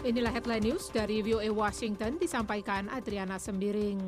Inilah headline news dari VOA Washington, disampaikan Adriana Sembiring.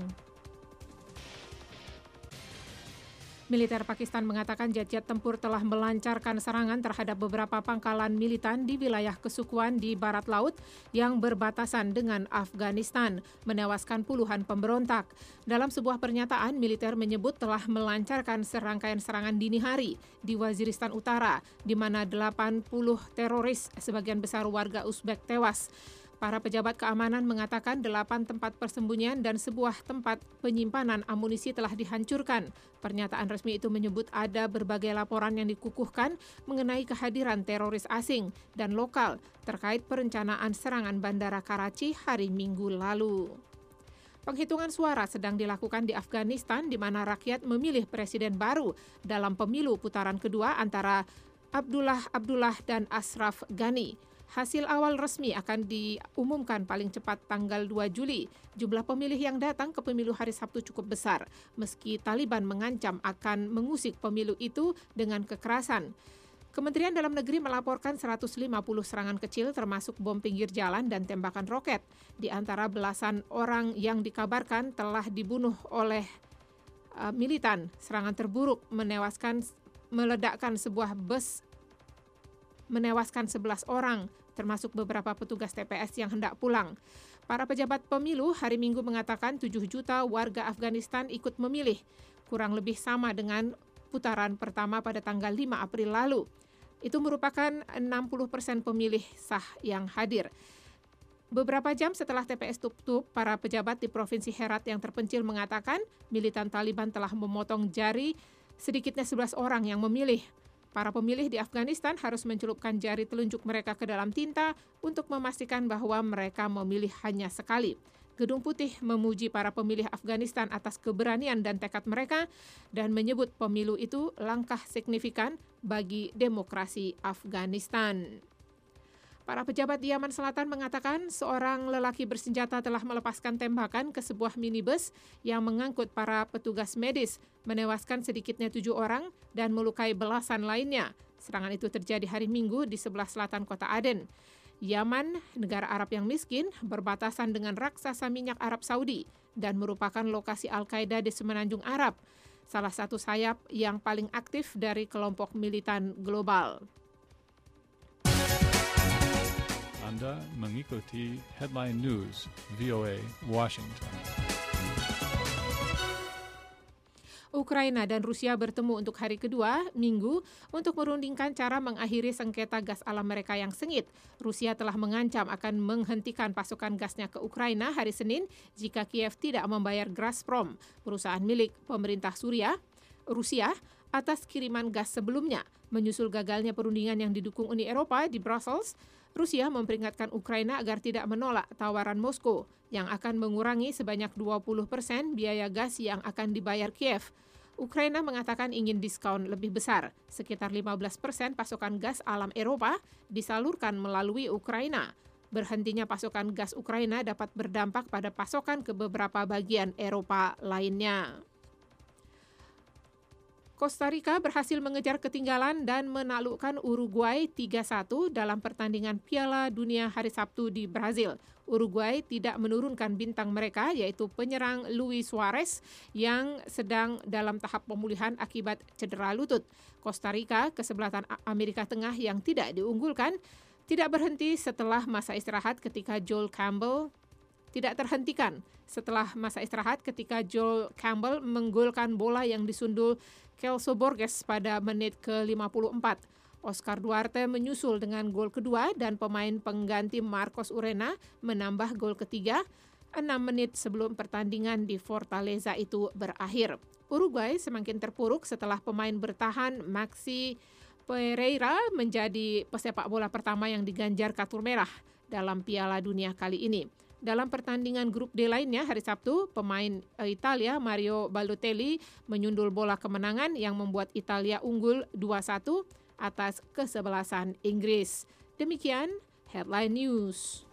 Militer Pakistan mengatakan jet-jet tempur telah melancarkan serangan terhadap beberapa pangkalan militan di wilayah kesukuan di barat laut yang berbatasan dengan Afghanistan, menewaskan puluhan pemberontak. Dalam sebuah pernyataan, militer menyebut telah melancarkan serangkaian serangan dini hari di Waziristan Utara, di mana 80 teroris, sebagian besar warga Uzbek, tewas. Para pejabat keamanan mengatakan 8 tempat persembunyian dan sebuah tempat penyimpanan amunisi telah dihancurkan. Pernyataan resmi itu menyebut ada berbagai laporan yang dikukuhkan mengenai kehadiran teroris asing dan lokal terkait perencanaan serangan Bandara Karachi hari Minggu lalu. Penghitungan suara sedang dilakukan di Afghanistan, di mana rakyat memilih presiden baru dalam pemilu putaran kedua antara Abdullah dan Ashraf Ghani. Hasil awal resmi akan diumumkan paling cepat tanggal 2 Juli. Jumlah pemilih yang datang ke pemilu hari Sabtu cukup besar, meski Taliban mengancam akan mengusik pemilu itu dengan kekerasan. Kementerian Dalam Negeri melaporkan 150 serangan kecil termasuk bom pinggir jalan dan tembakan roket. Di antara belasan orang yang dikabarkan telah dibunuh oleh militan, serangan terburuk meledakkan sebuah bus menewaskan 11 orang, termasuk beberapa petugas TPS yang hendak pulang. Para pejabat pemilu hari Minggu mengatakan 7 juta warga Afghanistan ikut memilih, kurang lebih sama dengan putaran pertama pada tanggal 5 April lalu. Itu merupakan 60% pemilih sah yang hadir. Beberapa jam setelah TPS tutup, para pejabat di Provinsi Herat yang terpencil mengatakan militan Taliban telah memotong jari sedikitnya 11 orang yang memilih. Para pemilih di Afghanistan harus mencelupkan jari telunjuk mereka ke dalam tinta untuk memastikan bahwa mereka memilih hanya sekali. Gedung Putih memuji para pemilih Afghanistan atas keberanian dan tekad mereka dan menyebut pemilu itu langkah signifikan bagi demokrasi Afghanistan. Para pejabat di Yaman Selatan mengatakan seorang lelaki bersenjata telah melepaskan tembakan ke sebuah minibus yang mengangkut para petugas medis, menewaskan sedikitnya 7 orang dan melukai belasan lainnya. Serangan itu terjadi hari Minggu di sebelah selatan kota Aden. Yaman, negara Arab yang miskin, berbatasan dengan raksasa minyak Arab Saudi dan merupakan lokasi Al-Qaeda di Semenanjung Arab, salah satu sayap yang paling aktif dari kelompok militan global. Anda mengikuti Headline News VOA Washington. Ukraina dan Rusia bertemu untuk hari kedua, Minggu, untuk merundingkan cara mengakhiri sengketa gas alam mereka yang sengit. Rusia telah mengancam akan menghentikan pasokan gasnya ke Ukraina hari Senin jika Kiev tidak membayar Gazprom, perusahaan milik pemerintah Rusia, atas kiriman gas sebelumnya. Menyusul gagalnya perundingan yang didukung Uni Eropa di Brussels, Rusia memperingatkan Ukraina agar tidak menolak tawaran Moskow yang akan mengurangi sebanyak 20% biaya gas yang akan dibayar Kiev. Ukraina mengatakan ingin diskon lebih besar, sekitar 15% pasokan gas alam Eropa disalurkan melalui Ukraina. Berhentinya pasokan gas Ukraina dapat berdampak pada pasokan ke beberapa bagian Eropa lainnya. Costa Rica berhasil mengejar ketinggalan dan menaklukkan Uruguay 3-1 dalam pertandingan Piala Dunia hari Sabtu di Brazil. Uruguay tidak menurunkan bintang mereka, yaitu penyerang Luis Suarez yang sedang dalam tahap pemulihan akibat cedera lutut. Costa Rica, kesebelasan Amerika Tengah yang tidak diunggulkan, tidak berhenti setelah masa istirahat ketika Joel Campbell menggolkan bola yang disundul Celso Borges pada menit ke-54. Oscar Duarte menyusul dengan gol kedua dan pemain pengganti Marcos Urena menambah gol ketiga 6 menit sebelum pertandingan di Fortaleza itu berakhir. Uruguay semakin terpuruk setelah pemain bertahan Maxi Pereira menjadi pesepak bola pertama yang diganjar kartu merah dalam Piala Dunia kali ini. Dalam pertandingan grup D lainnya hari Sabtu, pemain Italia Mario Balotelli menyundul bola kemenangan yang membuat Italia unggul 2-1 atas kesebelasan Inggris. Demikian Headline News.